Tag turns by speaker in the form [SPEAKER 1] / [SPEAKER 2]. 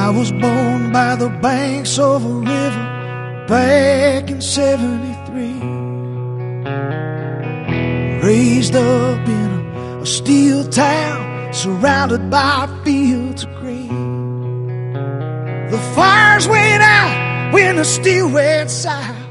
[SPEAKER 1] I was born by the banks of a river back in '73. Raised up in a steel town surrounded by fields of green. The fires went out when the steel went south.